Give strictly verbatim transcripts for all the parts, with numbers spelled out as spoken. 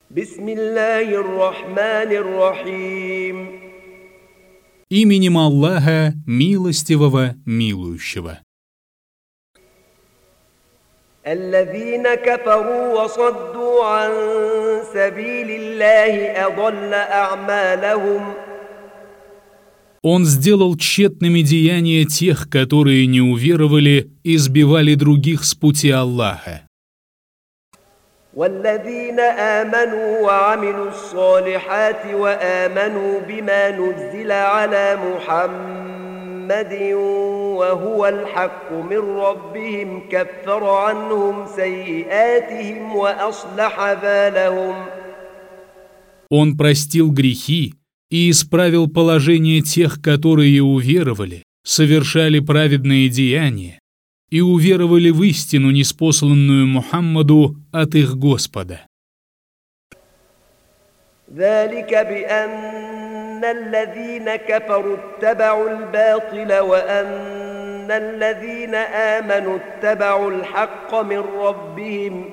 بسم الله الرحمن الرحيم. Именем Аллаха, милостивого, милующего. الذين كفروا وصدوا عن سبيل الله أضل أعمالهم. Он сделал тщетными деяния тех, которые не уверовали и сбивали других с пути Аллаха. والذين آمنوا وعملوا الصالحات وآمنوا بما نزل على محمد وهو الحق من ربهم كفر عنهم سيئاتهم وأصلح بالهم. Он простил грехи и исправил положение тех, которые уверовали, совершали праведные деяния и уверовали в истину, ниспосланную Мухаммаду от их Господа. ذلك بأن الذين كفروا اتبعوا الباطل وأن الذين آمنوا اتبعوا الحق من ربهم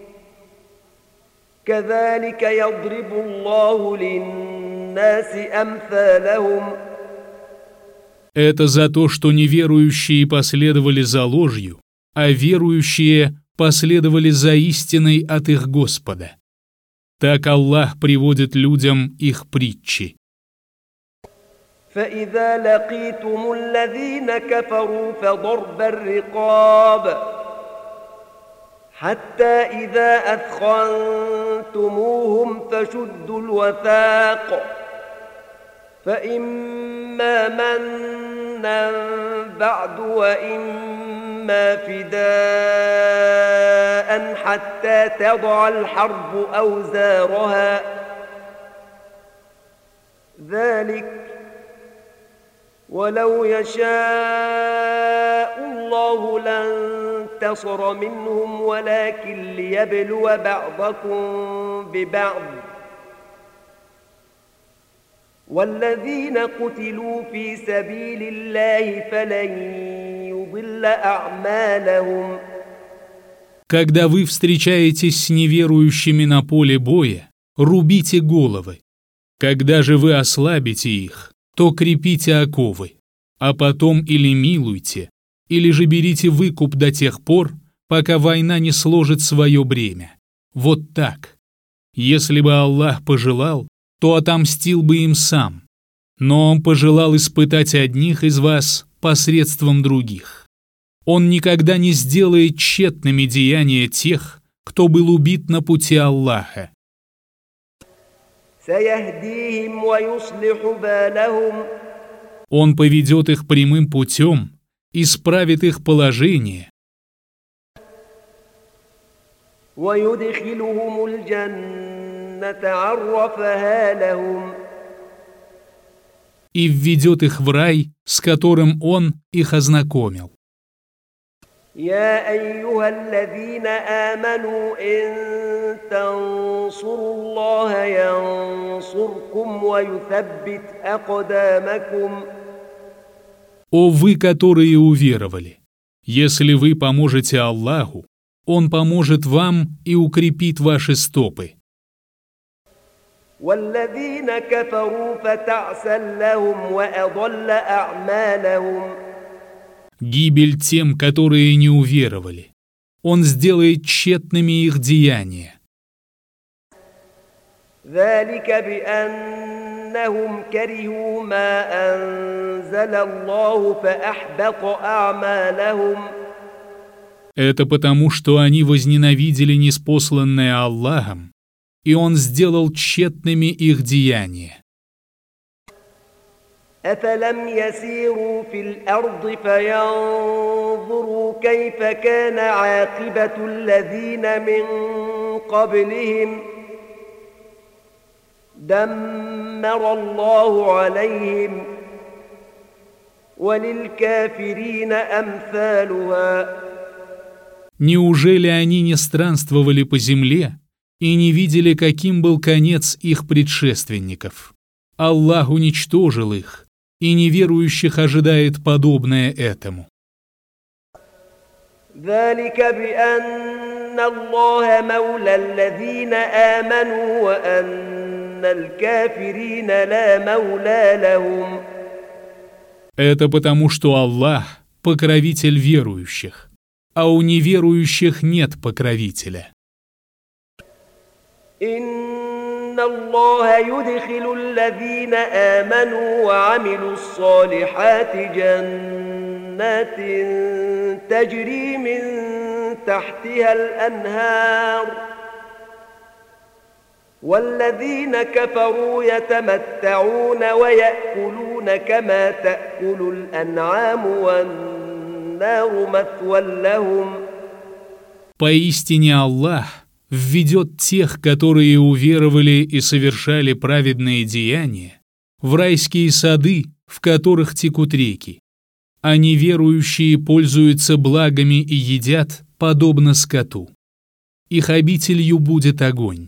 كذلك يضرب الله للناس أمثالهم. Это за то, что неверующие последовали за ложью, а верующие последовали за истиной от их Господа. Так Аллах приводит людям их притчи. فإذا لقيتم الذين كفروا فضرب الرقاب حتى إذا أثخنتموهم فشدوا الوثاق فإما منا بعد وإما فداء حتى تضع الحرب أوزارها ذلك ولو يشاء الله لانتصر منهم ولكن ليبلو بعضكم ببعض والذين قتلوا في سبيل الله فلن يضل أعمالهم. Когда вы встречаетесь с неверующими на поле боя, рубите головы. Когда же вы ослабите их, то крепите оковы, а потом или милуйте, или же берите выкуп до тех пор, пока война не сложит свое бремя. Вот так. Если бы Аллах пожелал, то отомстил бы им сам. Но Он пожелал испытать одних из вас посредством других. Он никогда не сделает тщетными деяния тех, кто был убит на пути Аллаха. Он поведет их прямым путем, исправит их положение и введет их в рай, с которым Он их ознакомил. يا أيها الذين آمنوا إن تنصروا الله ينصركم ويثبت أقدامكم. О вы, которые уверовали! Если вы поможете Аллаху, Он поможет вам и укрепит ваши стопы. والذين كفروا فتعسا لهم وأضل أعمالهم. Гибель тем, которые не уверовали. Он сделает тщетными их деяния. ذلك بأنهم كرهوا ما أنزل الله فأحبط أعمالهم. Это потому, что они возненавидели ниспосланное Аллахом, и Он сделал тщетными их деяния. أفلم يسيروا في الأرض فينظروا كيف كان عاقبة الذين من قبلهم دمر الله عليهم وللكافرين أمثالها. Неужели они не странствовали по земле и не видели, каким был конец их предшественников? Аллах уничтожил их, и неверующих ожидает подобное этому. ذلك بأن الله مولى الذين آمنوا وأن الكافرين لا مولى لهم. Это потому, что Аллах – покровитель верующих, а у неверующих нет покровителя. إن الله يدخل الذين آمنوا وعملوا الصالحات جنات تجري من تحتها الأنهار والذين كفروا يتمتعون ويأكلون كما تأكل الأنعام والنار مثوى لهم. Поистине Аллах введет тех, которые уверовали и совершали праведные деяния, в райские сады, в которых текут реки, а неверующие пользуются благами и едят, подобно скоту. Их обителью будет огонь.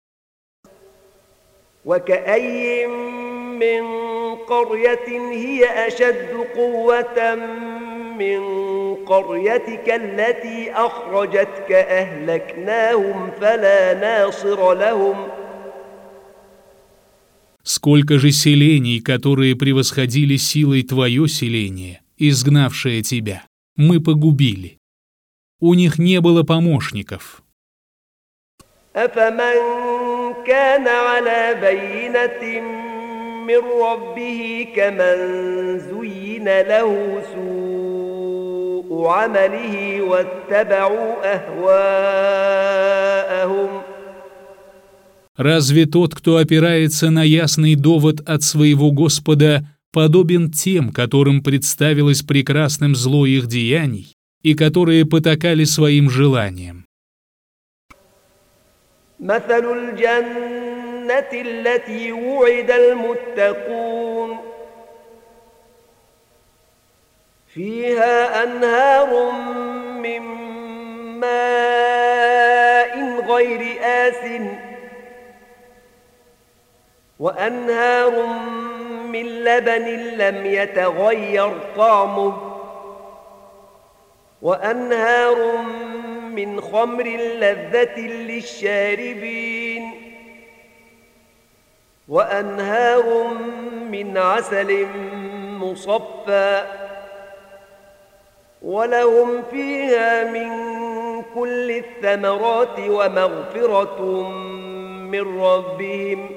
وكأي من قرية هي أشد قوة من قريتك التي أخرجتك أهلكناهم فلا ناصر لهم. Сколько же селений, которые превосходили силой твое селение, изгнавшее тебя, мы погубили. У них не было помощников. أفمن كان على بينة من ربه كمن زين له سوء عمله واتبعوا أهواءهم. Разве тот, кто опирается на ясный довод от своего Господа, подобен тем, которым представилось прекрасным зло их деяний и которые потакали своим желаниям? مثل الجنة التي وعد المتقون فيها أنهار من ماء غير آسٍ وأنهار من لبن لم يتغير طعمه وأنهار من خمر لذة للشاربين وأنهار من عسل مصفى ولهم فيها من كل الثمرات ومغفرة من ربهم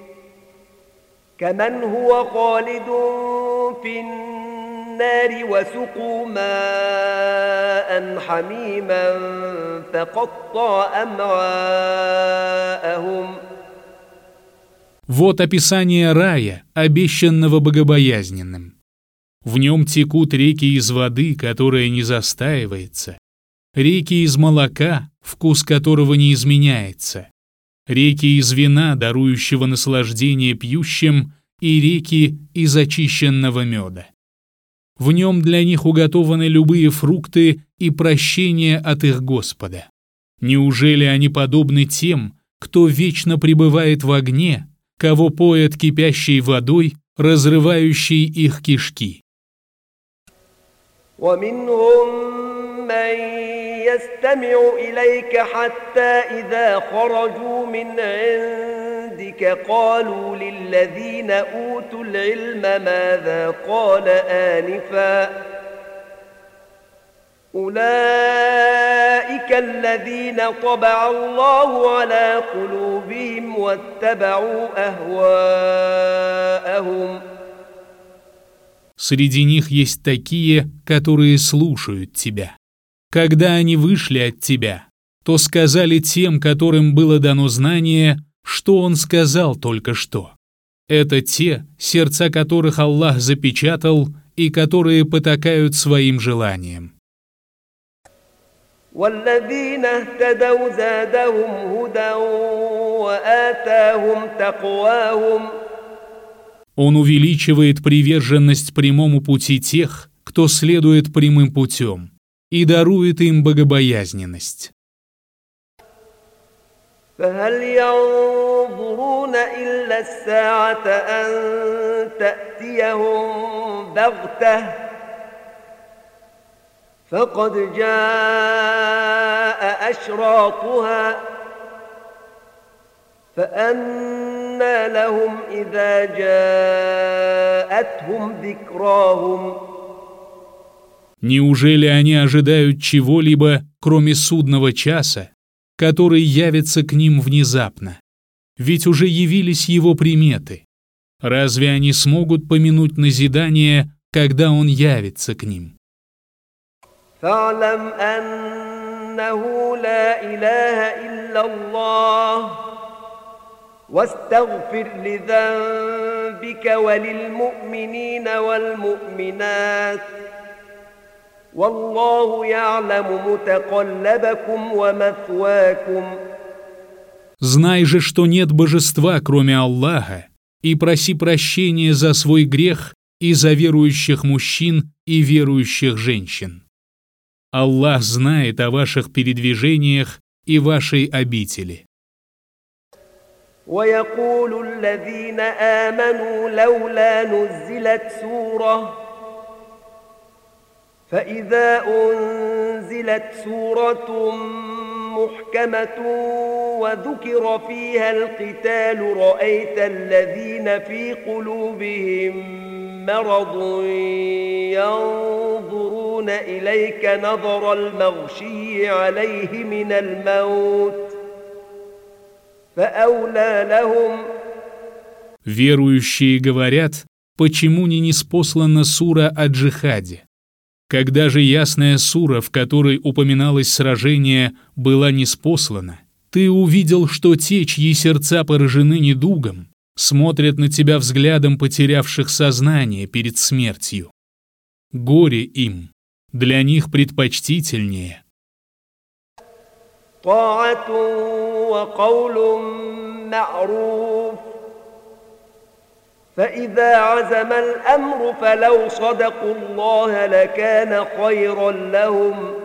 كمن هو خالد في النار وسقوا ماء حميما فقطع أمعاءهم. Вот описание рая, обещанного богобоязненным. В нем текут реки из воды, которая не застаивается, реки из молока, вкус которого не изменяется, реки из вина, дарующего наслаждение пьющим, и реки из очищенного меда. В нем для них уготованы любые фрукты и прощение от их Господа. Неужели они подобны тем, кто вечно пребывает в огне, кого поят кипящей водой, разрывающей их кишки? يستمع إليك حتى إذا خرجوا من عندك قالوا للذين أوتوا العلم ماذا قال آنفا أولئك الذين طبع الله على قلوبهم واتبعوا أهواءهم. Среди них есть такие, которые слушают тебя. Когда они вышли от тебя, то сказали тем, которым было дано знание, что он сказал только что. Это те, сердца которых Аллах запечатал и которые потакают своим желаниям. والذين اهتدوا زادهم هدى وآتاهم تقواهم. Он увеличивает приверженность прямому пути тех, кто следует прямым путем, и дарует им богобоязненность. فهل ينظرون إلا الساعة أن تأتيهم بغتة فقد جاء أشراطها فأنى لهم إذا جاءتهم ذكراهم. Неужели они ожидают чего-либо, кроме судного часа, который явится к ним внезапно? Ведь уже явились его приметы. Разве они смогут помянуть назидание, когда он явится к ним? فاعلم أنه لا إله إلا الله واستغفر لذنبك وللمؤمنين والمؤمنات والله يعلم متقلبكم ومثواكم. Знай же, что нет божества, кроме Аллаха, и проси прощения за свой грех и за верующих мужчин и верующих женщин. Аллах знает о ваших передвижениях и вашей обители. ويقول الذين آمنوا لولا نزلت سورة فإذا أنزلت سورة محكمة وذكر فيها القتال رأيت الذين في قلوبهم مرض ينظرون إليك نظر المغشي عليه من الموت فأولى لهم. Верующие говорят, почему не ниспослана сура о джихаде? Когда же ясная сура, в которой упоминалось сражение, была ниспослана, ты увидел, что те, чьи сердца поражены недугом, смотрят на тебя взглядом потерявших сознание перед смертью. Горе им, для них предпочтительнее. طاعة وقول معروف فإذا عزم الأمر فلو صدقوا الله لكان خيرا لهم.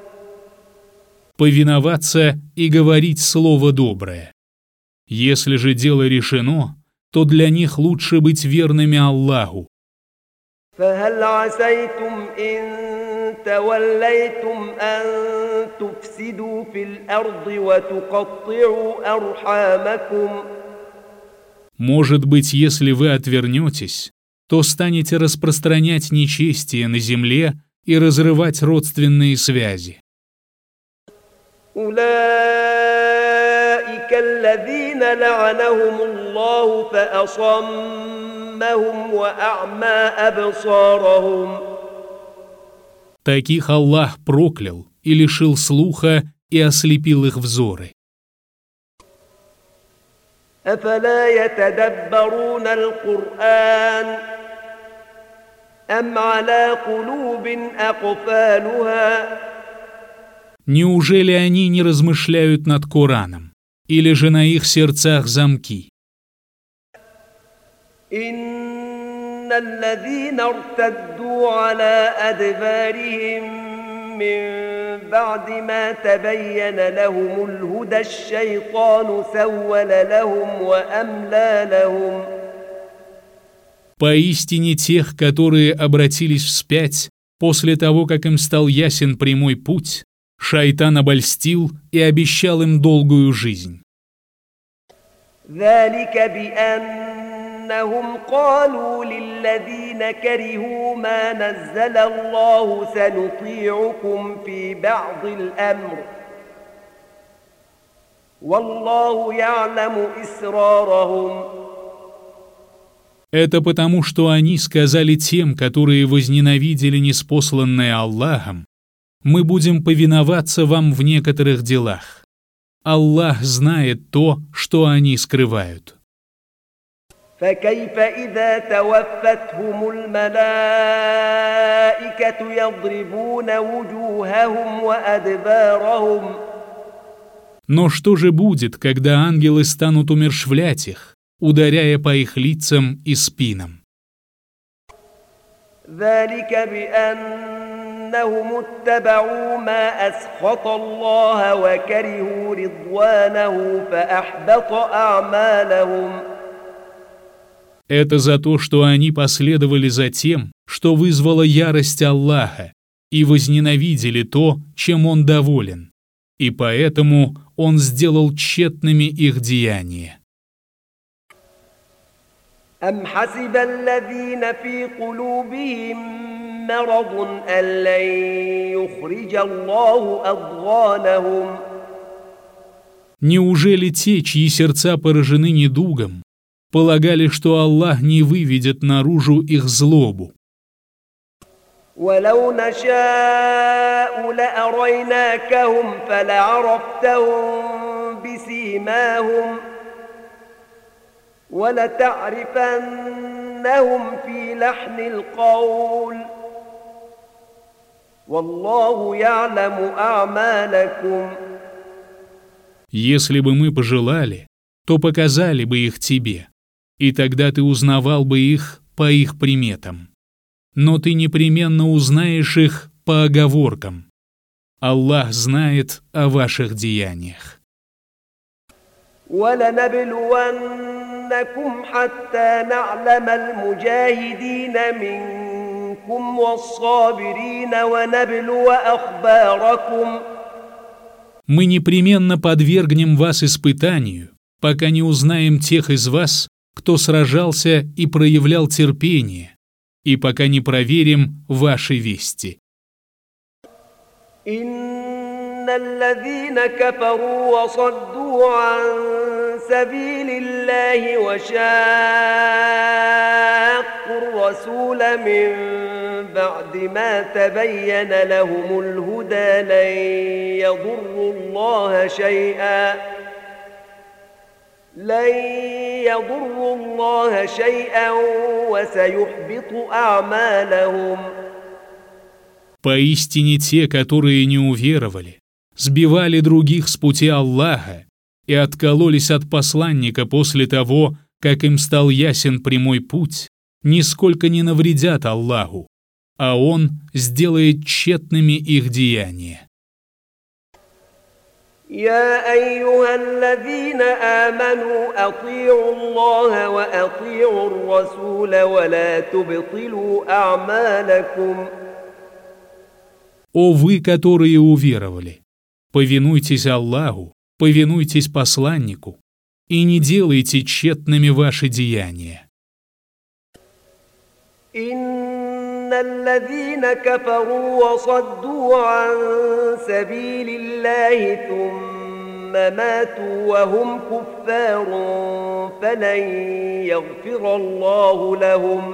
Повиноваться и говорить слово доброе. Если же дело решено, то для них лучше быть верными Аллаху. فهل عسيتم إن توليتم أن تفسدوا في الأرض وتقطعوا أرحامكم. Может быть, если вы отвернетесь, то станете распространять нечестие на земле и разрывать родственные связи. أولئك الذين لعنهم الله فأصمهم وأعمى أبصارهم. Таких Аллах проклял и лишил слуха и ослепил их взоры. أفلا يتدبرون القرآن أم على قلوب أقفالها. Неужели они не размышляют над Кораном, или же на их сердцах замки? إن الذين ارتدوا على أدبارهم من بعد ما تبين لهم الهدى الشيطان سول لهم وأملى لهم. Поистине тех, которые обратились вспять после того, как им стал ясен прямой путь, шайтан обольстил и обещал им долгую жизнь. ذلك بأنهم قالوا للذين كرهوا ما نزل الله سنطيعكم في بعض الأمر والله يعلم إسرارهم. Это потому, что они сказали тем, которые возненавидели ниспосланное Аллахом: мы будем повиноваться вам в некоторых делах. Аллах знает то, что они скрывают. فكيف إذا توفتهم الملائكة يضربون وجوههم وأدبارهم. Но что же будет, когда ангелы станут умерщвлять их, ударяя по их лицам и спинам? ذلك بأنهم اتبعوا ما أسخط الله وكرهوا رضوانه فأحبط أعمالهم. Это за то, что они последовали за тем, что вызвало ярость Аллаха, и возненавидели то, чем Он доволен, и поэтому Он сделал тщетными их деяния. أم حسب الذين في قلوبهم مرض أن لن يخرج الله أضغانهم Неужели те, чьи сердца поражены недугом, полагали, что Аллах не выведет наружу их злобу? ولو نشاء لأريناكهم فلعرفتهم بسيماهم ولتعرفنهم في لحن القول والله يعلم أعمالكم. Если бы мы пожелали, то показали бы их тебе, и тогда ты узнавал бы их по их приметам. Но ты непременно узнаешь их по оговоркам. Аллах знает о ваших деяниях. وَلَنَبْلُوَنَّكُمْ حَتَّى نَعْلَمَ الْمُجَاهِدِينَ مِنكُمْ وَالصَّابِرِينَ وَنَبْلُوَ أَخْبَارَكُمْ. Мы непременно подвергнем вас испытанию, пока не узнаем тех из вас, кто сражался и проявлял терпение, и пока не проверим ваши вести. إن الذين كفروا وصدوا عن سبيل الله وشاقوا الرسول من بعد ما تبين لهم الهدى لن يضروا الله شيئا لن يضروا الله شيئا وسيحبط أعمالهم. Поистине те, которые не уверовали, сбивали других с пути Аллаха и откололись от посланника после того, как им стал ясен прямой путь, нисколько не навредят Аллаху, а Он сделает тщетными их деяния. يا أيها الذين آمنوا أطيعوا الله وأطيعوا الرسول ولا تبطلوا أعمالكم. О вы, которые уверовали, повинуйтесь Аллаху, повинуйтесь посланнику и не делайте тщетными ваши деяния. إن الذين كفروا وصدوا عن سبيل الله ثم ماتوا وهم كفار فلن يغفر الله لهم.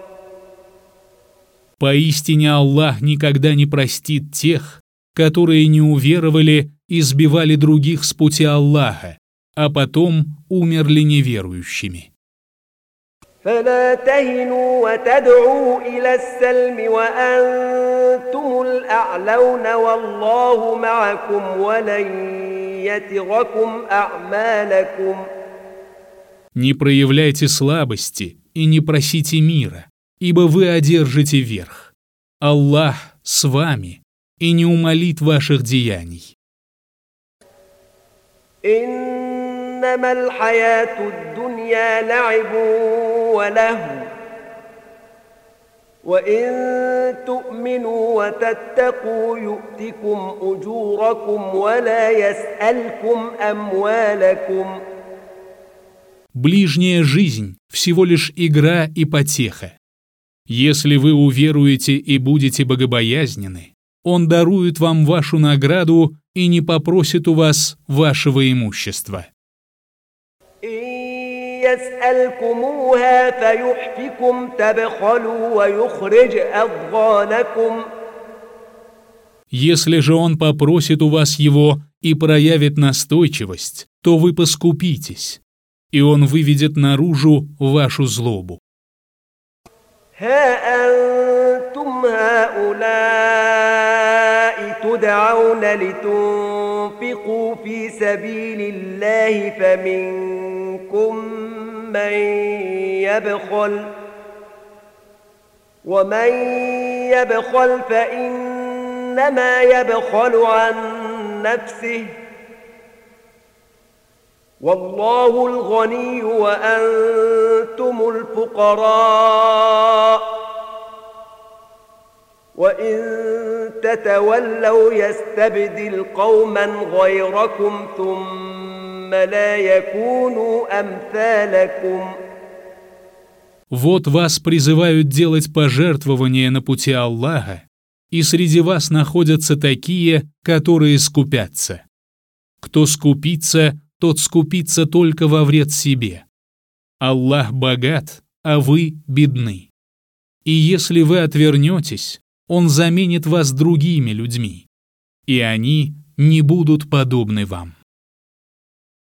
Поистине Аллах никогда не простит тех, которые не уверовали и сбивали других с пути Аллаха, а потом умерли неверующими. فلا تهنوا وتدعوا إلى السلم وأنتم الأعلون والله معكم ولن يتركم أعمالكم. Не проявляйте слабости и не просите мира, ибо вы одержите верх. Аллах с вами и не умалит ваших деяний. إنما الحياة الدنيا لعب وله وإن تؤمنوا وتتقوا يؤتكم أجوركم ولا يسألكم أموالكم. Ближняя жизнь – всего лишь игра и потеха. Если вы уверуете и будете богобоязненны, Он дарует вам вашу награду и не попросит у вас вашего имущества. يسألكموها فيحفكم تبخلوا ويخرج أضغانكم. Если же Он попросит у вас его и проявит настойчивость, то вы поскупитесь, и Он выведет наружу вашу злобу. ها أنتم هؤلاء تدعون لتنفقوا في سبيل الله فمنكم من يبخل ومن يبخل فإنما يبخل عن نفسه والله الغني وأنتم الفقراء وإن تتولوا يستبدل قوما غيركم ثم لا يكونوا أمثالكم. Вот вас призывают делать пожертвования на пути Аллаха, и среди вас находятся такие, которые скупятся. Кто скупится, тот скупится только во вред себе. Аллах богат, а вы бедны. И если вы отвернетесь, Он заменит вас другими людьми, и они не будут подобны вам.